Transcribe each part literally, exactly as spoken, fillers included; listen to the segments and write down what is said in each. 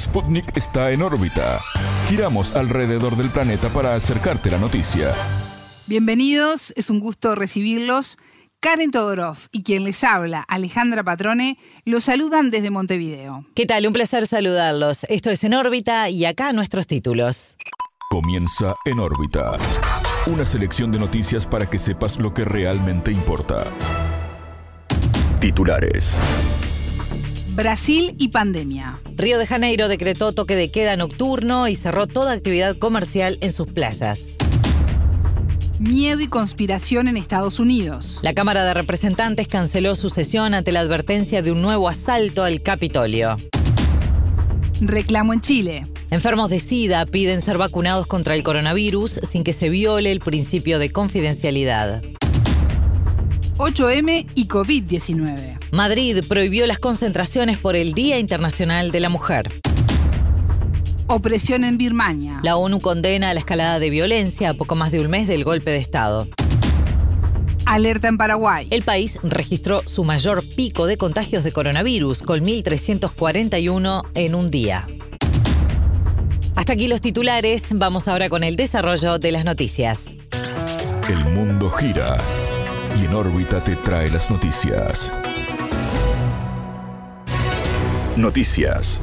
Sputnik está en órbita. Giramos alrededor del planeta para acercarte la noticia. Bienvenidos, es un gusto recibirlos. Karen Todorov y quien les habla, Alejandra Patrone, los saludan desde Montevideo. ¿Qué tal? Un placer saludarlos. Esto es En órbita y acá nuestros títulos. Comienza En órbita. Una selección de noticias para que sepas lo que realmente importa. Titulares. Brasil y pandemia. Río de Janeiro decretó toque de queda nocturno y cerró toda actividad comercial en sus playas. Miedo y conspiración en Estados Unidos. La Cámara de Representantes canceló su sesión ante la advertencia de un nuevo asalto al Capitolio. Reclamo en Chile. Enfermos de SIDA piden ser vacunados contra el coronavirus sin que se viole el principio de confidencialidad. ocho eme y covid diecinueve. Madrid prohibió las concentraciones por el Día Internacional de la Mujer. Opresión en Birmania. La ONU condena la escalada de violencia a poco más de un mes del golpe de Estado. Alerta en Paraguay. El país registró su mayor pico de contagios de coronavirus, con mil trescientos cuarenta y uno en un día. Hasta aquí los titulares. Vamos ahora con el desarrollo de las noticias. El mundo gira y En órbita te trae las noticias. Noticias.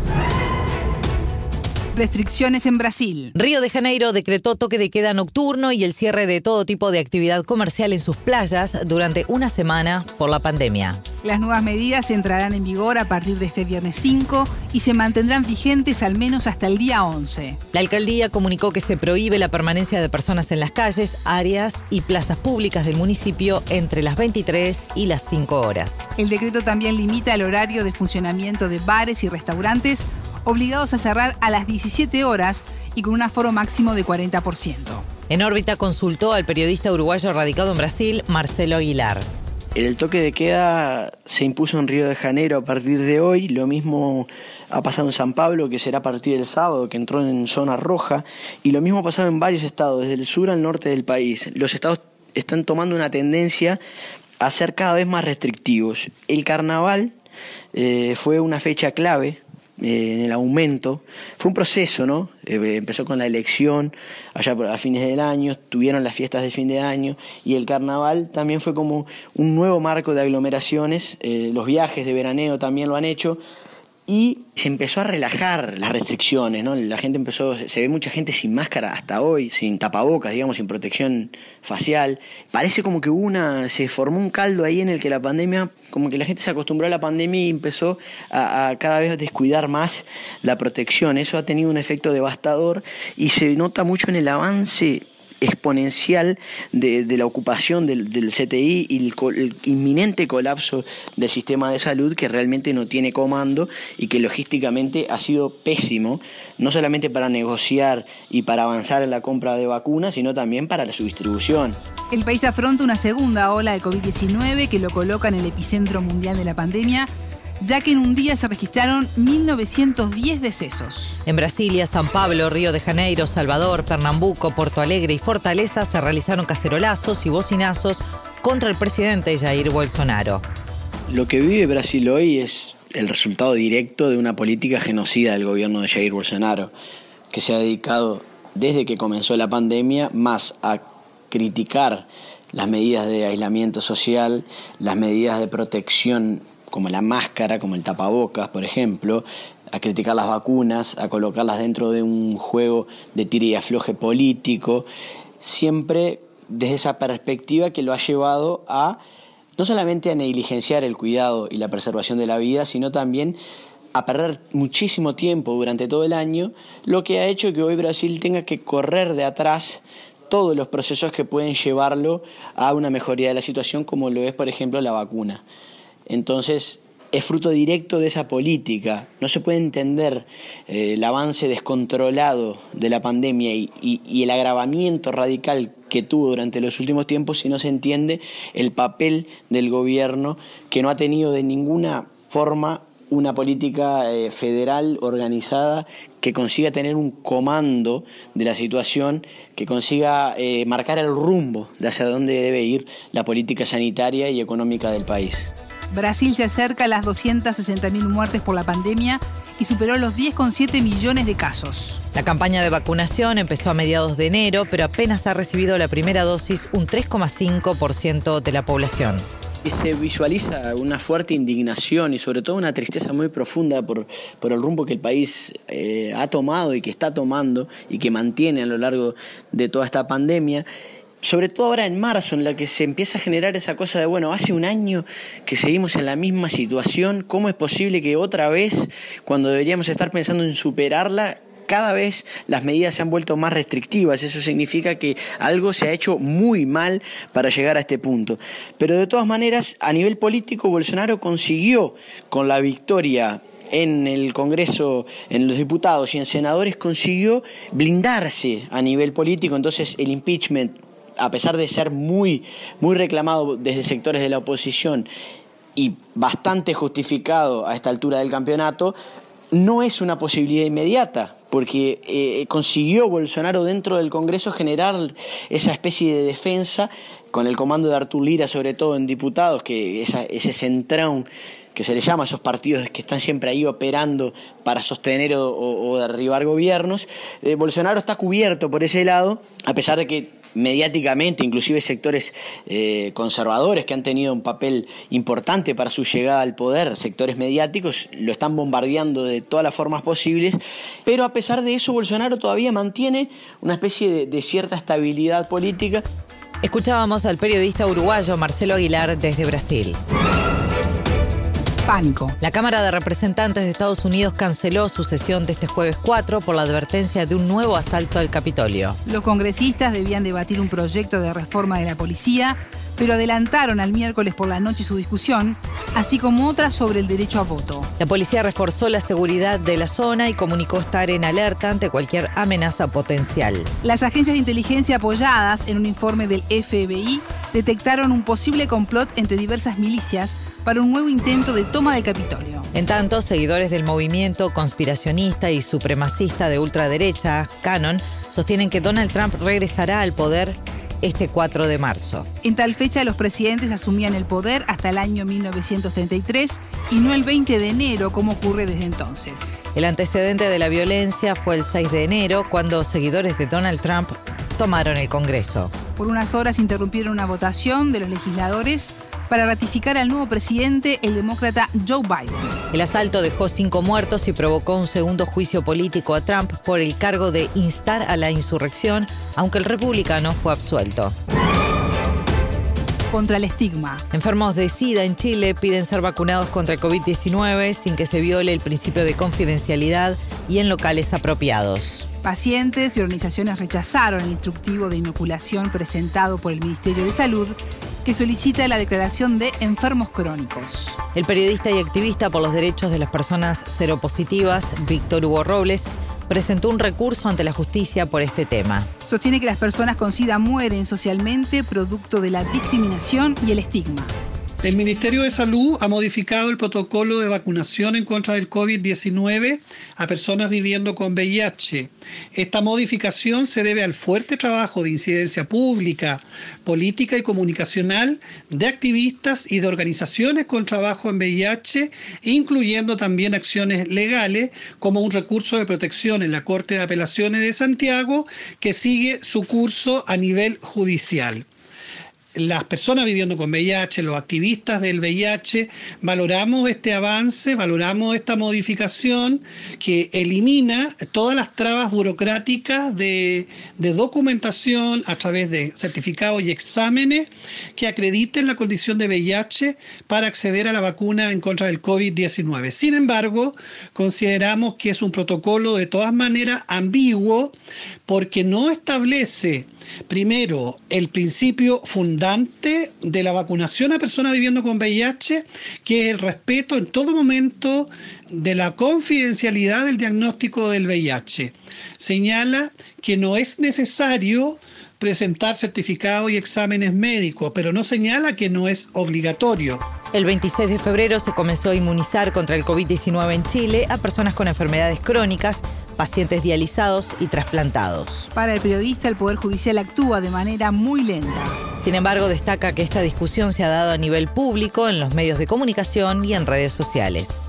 Restricciones en Brasil. Río de Janeiro decretó toque de queda nocturno y el cierre de todo tipo de actividad comercial en sus playas durante una semana por la pandemia. Las nuevas medidas entrarán en vigor a partir de este viernes cinco y se mantendrán vigentes al menos hasta el día once. La alcaldía comunicó que se prohíbe la permanencia de personas en las calles, áreas y plazas públicas del municipio entre las veintitrés y las cinco horas. El decreto también limita el horario de funcionamiento de bares y restaurantes, obligados a cerrar a las diecisiete horas y con un aforo máximo de cuarenta por ciento. En órbita consultó al periodista uruguayo radicado en Brasil, Marcelo Aguilar. El toque de queda se impuso en Río de Janeiro a partir de hoy, lo mismo ha pasado en San Pablo, que será a partir del sábado, que entró en zona roja, y lo mismo ha pasado en varios estados, desde el sur al norte del país. Los estados están tomando una tendencia a ser cada vez más restrictivos. El carnaval eh, fue una fecha clave en el aumento. Fue un proceso, ¿no? Eh, empezó con la elección allá a fines del año, tuvieron las fiestas de fin de año y el carnaval también fue como un nuevo marco de aglomeraciones. Eh, los viajes de veraneo también lo han hecho y se empezó a relajar las restricciones, ¿no? La gente empezó, se ve mucha gente sin máscara hasta hoy, sin tapabocas, digamos, sin protección facial. Parece como que hubo una, se formó un caldo ahí en el que la pandemia, como que la gente se acostumbró a la pandemia y empezó a, a cada vez descuidar más la protección. Eso ha tenido un efecto devastador y se nota mucho en el avance exponencial de, de la ocupación del, del C T I y el, el inminente colapso del sistema de salud, que realmente no tiene comando y que logísticamente ha sido pésimo, no solamente para negociar y para avanzar en la compra de vacunas, sino también para su distribución. El país afronta una segunda ola de covid diecinueve que lo coloca en el epicentro mundial de la pandemia, ya que en un día se registraron mil novecientos diez decesos. En Brasilia, San Pablo, Río de Janeiro, Salvador, Pernambuco, Porto Alegre y Fortaleza se realizaron cacerolazos y bocinazos contra el presidente Jair Bolsonaro. Lo que vive Brasil hoy es el resultado directo de una política genocida del gobierno de Jair Bolsonaro, que se ha dedicado desde que comenzó la pandemia más a criticar las medidas de aislamiento social, las medidas de protección como la máscara, como el tapabocas, por ejemplo, a criticar las vacunas, a colocarlas dentro de un juego de tira y afloje político, siempre desde esa perspectiva que lo ha llevado a no solamente a negligenciar el cuidado y la preservación de la vida, sino también a perder muchísimo tiempo durante todo el año, lo que ha hecho que hoy Brasil tenga que correr de atrás todos los procesos que pueden llevarlo a una mejoría de la situación, como lo es, por ejemplo, la vacuna. Entonces, es fruto directo de esa política. No se puede entender eh, el avance descontrolado de la pandemia y, y, y el agravamiento radical que tuvo durante los últimos tiempos si no se entiende el papel del gobierno, que no ha tenido de ninguna forma una política eh, federal organizada que consiga tener un comando de la situación, que consiga eh, marcar el rumbo de hacia dónde debe ir la política sanitaria y económica del país. Brasil se acerca a las doscientas sesenta mil muertes por la pandemia y superó los diez coma siete millones de casos. La campaña de vacunación empezó a mediados de enero, pero apenas ha recibido la primera dosis un tres coma cinco por ciento de la población. Y se visualiza una fuerte indignación y sobre todo una tristeza muy profunda por, por el rumbo que el país eh, ha tomado y que está tomando y que mantiene a lo largo de toda esta pandemia. Sobre todo ahora en marzo, en la que se empieza a generar esa cosa de, bueno, hace un año que seguimos en la misma situación, ¿cómo es posible que otra vez, cuando deberíamos estar pensando en superarla, cada vez las medidas se han vuelto más restrictivas? Eso significa que algo se ha hecho muy mal para llegar a este punto. Pero de todas maneras, a nivel político, Bolsonaro consiguió, con la victoria en el Congreso, en los diputados y en senadores, consiguió blindarse a nivel político. Entonces el impeachment, a pesar de ser muy, muy reclamado desde sectores de la oposición y bastante justificado a esta altura del campeonato, no es una posibilidad inmediata, porque eh, consiguió Bolsonaro dentro del Congreso generar esa especie de defensa, con el comando de Artur Lira, sobre todo en diputados, que esa, ese centrón que se le llama a esos partidos que están siempre ahí operando para sostener o, o, o derribar gobiernos. Eh, Bolsonaro está cubierto por ese lado, a pesar de que mediáticamente, inclusive sectores eh, conservadores que han tenido un papel importante para su llegada al poder, sectores mediáticos, lo están bombardeando de todas las formas posibles, pero a pesar de eso Bolsonaro todavía mantiene una especie de, de cierta estabilidad política. Escuchábamos al periodista uruguayo Marcelo Aguilar desde Brasil. Pánico. La Cámara de Representantes de Estados Unidos canceló su sesión de este jueves cuatro por la advertencia de un nuevo asalto al Capitolio. Los congresistas debían debatir un proyecto de reforma de la policía, pero adelantaron al miércoles por la noche su discusión, así como otra sobre el derecho a voto. La policía reforzó la seguridad de la zona y comunicó estar en alerta ante cualquier amenaza potencial. Las agencias de inteligencia apoyadas en un informe del F B I detectaron un posible complot entre diversas milicias para un nuevo intento de toma del Capitolio. En tanto, seguidores del movimiento conspiracionista y supremacista de ultraderecha, QAnon, sostienen que Donald Trump regresará al poder este cuatro de marzo. En tal fecha, los presidentes asumían el poder hasta el año mil novecientos treinta y tres y no el veinte de enero, como ocurre desde entonces. El antecedente de la violencia fue el seis de enero, cuando seguidores de Donald Trump tomaron el Congreso. Por unas horas interrumpieron una votación de los legisladores para ratificar al nuevo presidente, el demócrata Joe Biden. El asalto dejó cinco muertos y provocó un segundo juicio político a Trump por el cargo de instar a la insurrección, aunque el republicano fue absuelto. Contra el estigma. Enfermos de SIDA en Chile piden ser vacunados contra el COVID diecinueve sin que se viole el principio de confidencialidad y en locales apropiados. Pacientes y organizaciones rechazaron el instructivo de inoculación presentado por el Ministerio de Salud, que solicita la declaración de enfermos crónicos. El periodista y activista por los derechos de las personas seropositivas, Víctor Hugo Robles, presentó un recurso ante la justicia por este tema. Sostiene que las personas con SIDA mueren socialmente producto de la discriminación y el estigma. El Ministerio de Salud ha modificado el protocolo de vacunación en contra del COVID diecinueve a personas viviendo con V I H. Esta modificación se debe al fuerte trabajo de incidencia pública, política y comunicacional de activistas y de organizaciones con trabajo en V I H, incluyendo también acciones legales como un recurso de protección en la Corte de Apelaciones de Santiago que sigue su curso a nivel judicial. Las personas viviendo con V I H, los activistas del V I H, valoramos este avance, valoramos esta modificación que elimina todas las trabas burocráticas de, de documentación a través de certificados y exámenes que acrediten la condición de V I H para acceder a la vacuna en contra del COVID diecinueve. Sin embargo, consideramos que es un protocolo de todas maneras ambiguo porque no establece, primero, el principio fundante de la vacunación a personas viviendo con V I H, que es el respeto en todo momento de la confidencialidad del diagnóstico del V I H. Señala que no es necesario presentar certificados y exámenes médicos, pero no señala que no es obligatorio. El veintiséis de febrero se comenzó a inmunizar contra el COVID diecinueve en Chile a personas con enfermedades crónicas, pacientes dializados y trasplantados. Para el periodista, el Poder Judicial actúa de manera muy lenta. Sin embargo, destaca que esta discusión se ha dado a nivel público, en los medios de comunicación y en redes sociales.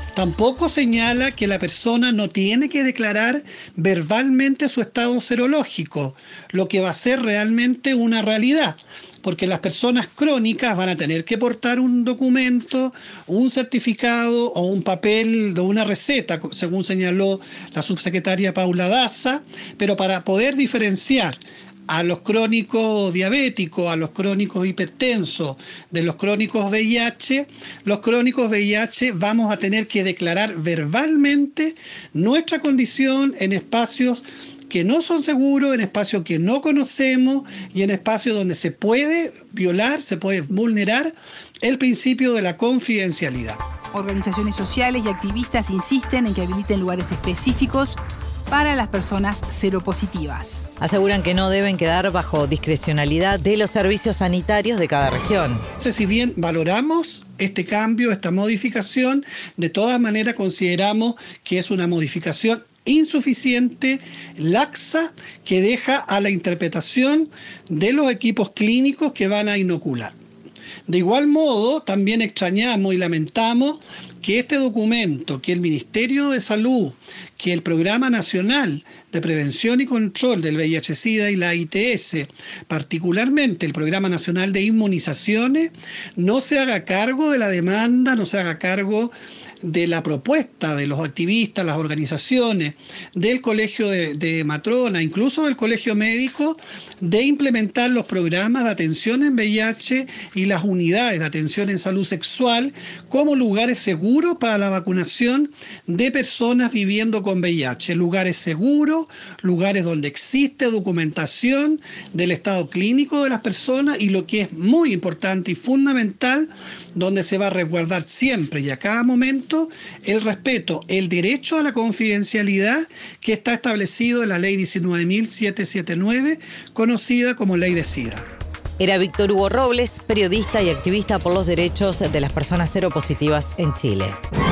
Tampoco señala que la persona no tiene que declarar verbalmente su estado serológico, lo que va a ser realmente una realidad, porque las personas crónicas van a tener que portar un documento, un certificado o un papel de una receta, según señaló la subsecretaria Paula Daza, pero para poder diferenciar a los crónicos diabéticos, a los crónicos hipertensos, de los crónicos V I H, los crónicos V I H vamos a tener que declarar verbalmente nuestra condición en espacios que no son seguros, en espacios que no conocemos y en espacios donde se puede violar, se puede vulnerar el principio de la confidencialidad. Organizaciones sociales y activistas insisten en que habiliten lugares específicos para las personas seropositivas. Aseguran que no deben quedar bajo discrecionalidad de los servicios sanitarios de cada región. Entonces, si bien valoramos este cambio, esta modificación, de todas maneras consideramos que es una modificación insuficiente, laxa, que deja a la interpretación de los equipos clínicos que van a inocular. De igual modo, también extrañamos y lamentamos que este documento, que el Ministerio de Salud, que el Programa Nacional de Prevención y Control del V I H SIDA y la I T S, particularmente el Programa Nacional de Inmunizaciones, no se haga cargo de la demanda, no se haga cargo de la propuesta de los activistas, las organizaciones, del Colegio de, de Matrona, incluso del Colegio Médico, de implementar los programas de atención en V I H y las unidades de atención en salud sexual como lugares seguros para la vacunación de personas viviendo con V I H. Lugares seguros, lugares donde existe documentación del estado clínico de las personas y, lo que es muy importante y fundamental, donde se va a resguardar siempre y a cada momento el respeto, el derecho a la confidencialidad que está establecido en la ley diecinueve mil setecientos setenta y nueve, conocida como ley de SIDA. Era Víctor Hugo Robles, periodista y activista por los derechos de las personas seropositivas en Chile.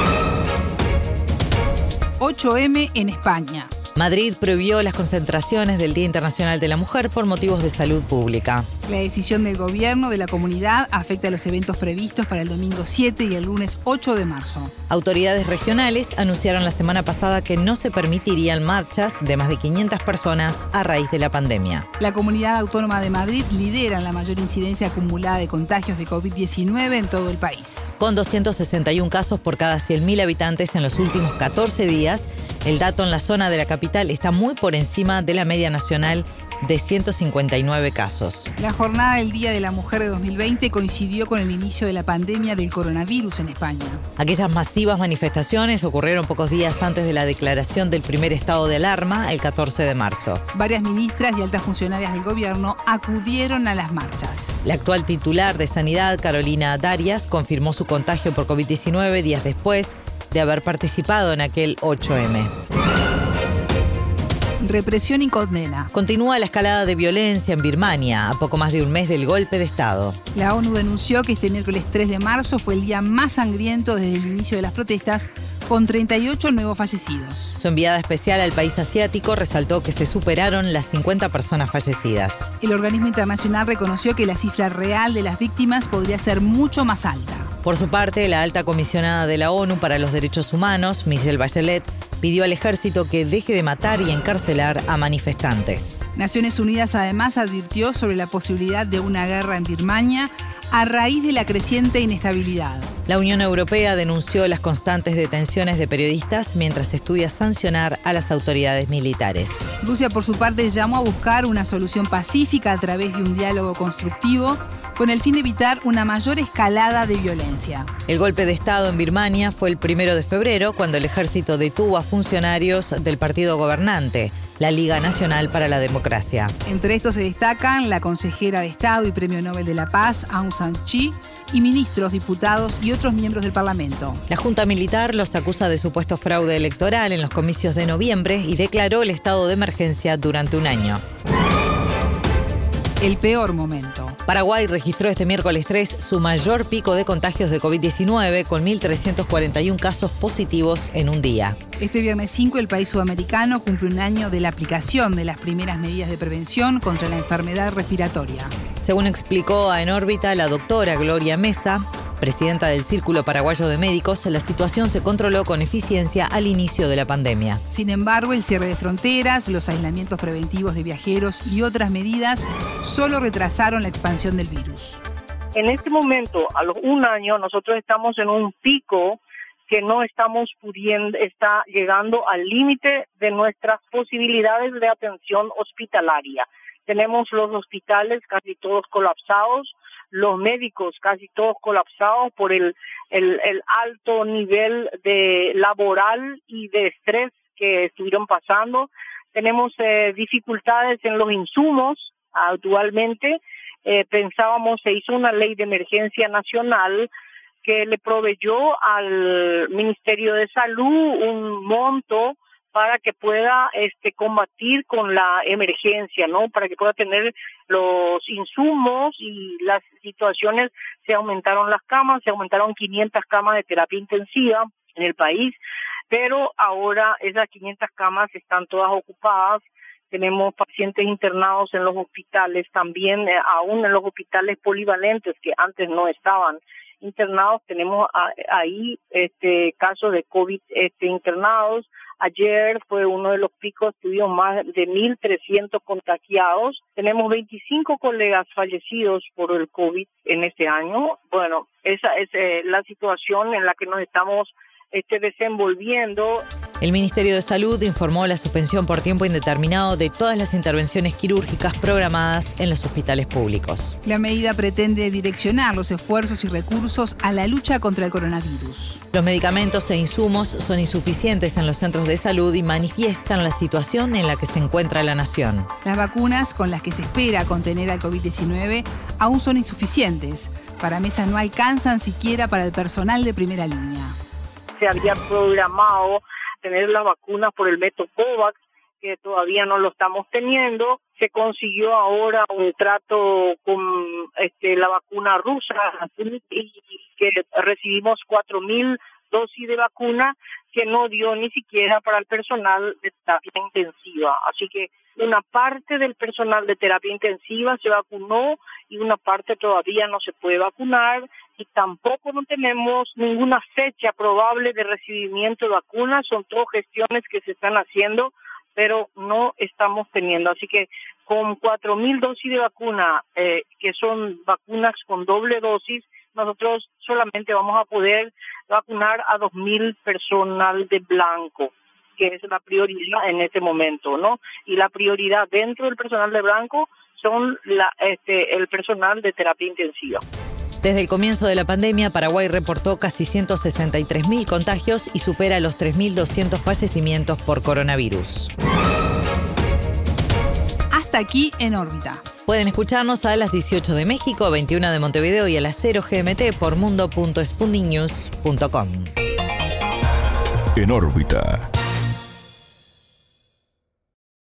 ocho eme en España. Madrid prohibió las concentraciones del Día Internacional de la Mujer por motivos de salud pública. La decisión del gobierno de la comunidad afecta a los eventos previstos para el domingo siete y el lunes ocho de marzo. Autoridades regionales anunciaron la semana pasada que no se permitirían marchas de más de quinientas personas a raíz de la pandemia. La Comunidad Autónoma de Madrid lidera la mayor incidencia acumulada de contagios de covid diecinueve en todo el país. Con doscientos sesenta y un casos por cada cien mil habitantes en los últimos catorce días, el dato en la zona de la capital está muy por encima de la media nacional de ciento cincuenta y nueve casos. La jornada del Día de la Mujer de dos mil veinte coincidió con el inicio de la pandemia del coronavirus en España. Aquellas masivas manifestaciones ocurrieron pocos días antes de la declaración del primer estado de alarma, el catorce de marzo. Varias ministras y altas funcionarias del gobierno acudieron a las marchas. La actual titular de Sanidad, Carolina Darias, confirmó su contagio por covid diecinueve días después de haber participado en aquel ocho eme. Represión y condena. Continúa la escalada de violencia en Birmania, a poco más de un mes del golpe de Estado. La ONU denunció que este miércoles tres de marzo fue el día más sangriento desde el inicio de las protestas, con treinta y ocho nuevos fallecidos. Su enviada especial al país asiático resaltó que se superaron las cincuenta personas fallecidas. El organismo internacional reconoció que la cifra real de las víctimas podría ser mucho más alta. Por su parte, la alta comisionada de la ONU para los Derechos Humanos, Michelle Bachelet, pidió al ejército que deje de matar y encarcelar a manifestantes. Naciones Unidas además advirtió sobre la posibilidad de una guerra en Birmania a raíz de la creciente inestabilidad. La Unión Europea denunció las constantes detenciones de periodistas mientras estudia sancionar a las autoridades militares. Rusia, por su parte, llamó a buscar una solución pacífica a través de un diálogo constructivo con el fin de evitar una mayor escalada de violencia. El golpe de Estado en Birmania fue el primero de febrero, cuando el ejército detuvo a funcionarios del partido gobernante, la Liga Nacional para la Democracia. Entre estos se destacan la consejera de Estado y Premio Nobel de la Paz, Aung San Suu Kyi, y ministros, diputados y otros miembros del Parlamento. La Junta Militar los acusa de supuesto fraude electoral en los comicios de noviembre y declaró el estado de emergencia durante un año. El peor momento. Paraguay registró este miércoles tres su mayor pico de contagios de covid diecinueve, con mil trescientos cuarenta y un casos positivos en un día. Este viernes cinco, el país sudamericano cumple un año de la aplicación de las primeras medidas de prevención contra la enfermedad respiratoria. Según explicó a En órbita la doctora Gloria Mesa, presidenta del Círculo Paraguayo de Médicos, la situación se controló con eficiencia al inicio de la pandemia. Sin embargo, el cierre de fronteras, los aislamientos preventivos de viajeros y otras medidas solo retrasaron la expansión del virus. En este momento, a los un año, nosotros estamos en un pico que no estamos pudiendo, está llegando al límite de nuestras posibilidades de atención hospitalaria. Tenemos los hospitales casi todos colapsados, los médicos casi todos colapsados por el, el, el alto nivel de laboral y de estrés que estuvieron pasando. Tenemos eh, dificultades en los insumos actualmente. Eh, pensábamos, se hizo una ley de emergencia nacional que le proveyó al Ministerio de Salud un monto para que pueda este combatir con la emergencia, ¿no? Para que pueda tener los insumos y las situaciones. Se aumentaron las camas, se aumentaron quinientas camas de terapia intensiva en el país, pero ahora esas quinientas camas están todas ocupadas. Tenemos pacientes internados en los hospitales también, eh, aún en los hospitales polivalentes que antes no estaban internados. Tenemos a, ahí este casos de COVID este, internados. Ayer fue uno de los picos, tuvimos más de mil trescientos contagiados. Tenemos veinticinco colegas fallecidos por el COVID en este año. Bueno, esa es eh, la situación en la que nos estamos este, desenvolviendo. El Ministerio de Salud informó la suspensión por tiempo indeterminado de todas las intervenciones quirúrgicas programadas en los hospitales públicos. La medida pretende direccionar los esfuerzos y recursos a la lucha contra el coronavirus. Los medicamentos e insumos son insuficientes en los centros de salud y manifiestan la situación en la que se encuentra la nación. Las vacunas con las que se espera contener al COVID diecinueve aún son insuficientes. Para Mesa no alcanzan siquiera para el personal de primera línea. Se había programado tener las vacunas por el método COVAX, que todavía no lo estamos teniendo. Se consiguió ahora un trato con este, la vacuna rusa y que recibimos cuatro mil dosis de vacuna que no dio ni siquiera para el personal de terapia intensiva. Así que una parte del personal de terapia intensiva se vacunó y una parte todavía no se puede vacunar, y tampoco no tenemos ninguna fecha probable de recibimiento de vacunas. Son todas gestiones que se están haciendo, pero no estamos teniendo. Así que con cuatro mil dosis de vacuna, eh, que son vacunas con doble dosis, nosotros solamente vamos a poder vacunar a dos mil personal de blanco, que es la prioridad en este momento, ¿no? Y la prioridad dentro del personal de blanco son la, este, el personal de terapia intensiva. Desde el comienzo de la pandemia, Paraguay reportó casi ciento sesenta y tres mil contagios y supera los tres mil doscientos fallecimientos por coronavirus. Hasta aquí En órbita. Pueden escucharnos a las dieciocho de México, veintiuna de Montevideo y a las cero G M T por mundo punto sputnik news punto com. En órbita.